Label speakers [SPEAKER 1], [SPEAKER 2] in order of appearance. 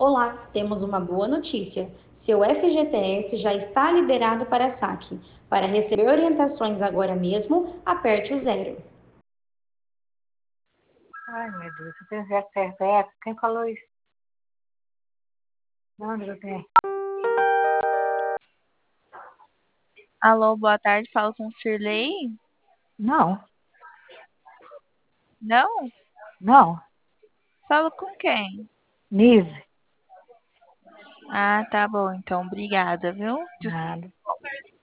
[SPEAKER 1] Olá, temos uma boa notícia. Seu FGTS já está liberado para saque. Para receber orientações agora mesmo, aperte o zero.
[SPEAKER 2] Ai, meu Deus, eu tenho CPF. Quem falou isso? Onde eu tenho?
[SPEAKER 3] Alô, boa tarde, falo com Cirlei?
[SPEAKER 2] Não,
[SPEAKER 3] Não?
[SPEAKER 2] não.
[SPEAKER 3] Falo com quem?
[SPEAKER 2] Nise.
[SPEAKER 3] Ah, tá bom, então, obrigada, viu?
[SPEAKER 2] Nada.